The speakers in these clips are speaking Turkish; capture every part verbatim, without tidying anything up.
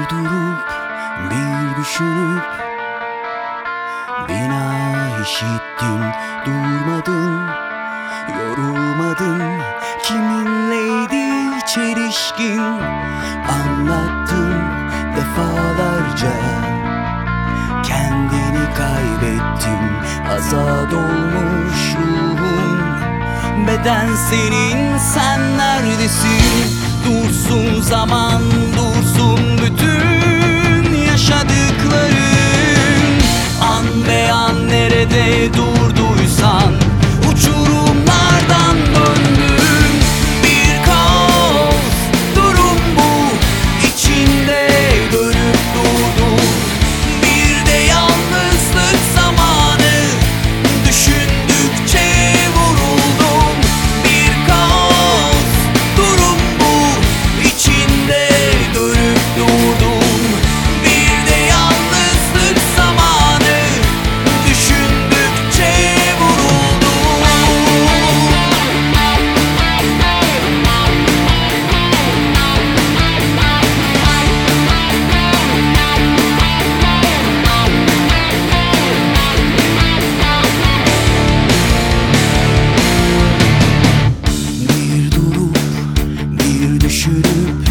durup bir düşünüp bina işittin, durmadın, yorulmadın. Kiminleydi çelişkin, anlattın defalarca. Kendini kaybettin, azad olmuş ruhun. Beden senin, sen neredesin? Dursun zaman, dursun bütün yaşadıkların. An be an nerede durduysan, uçurumlardan döndün. Bir kaos, durum bu, içinde dönüp durdun. Bir de yalnızlık zamanı, düşündükçe vuruldum. Bir kaos, durum bu, içinde dönüp durdum. Bir de yalnızlık zamanı, düşündükçe vuruldum. Bir durup bir düşünüp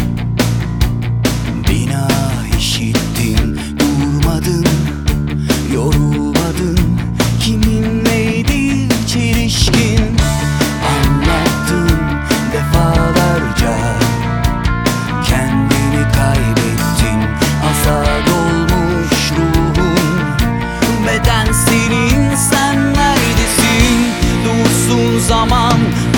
bina işittin, durmadın, yorulmadın. Kiminleydi çelişkin, anlattın defalarca. Kendini kaybettin, azad olmuş ruhun. Beden senin, sen neredesin? Dursun zaman,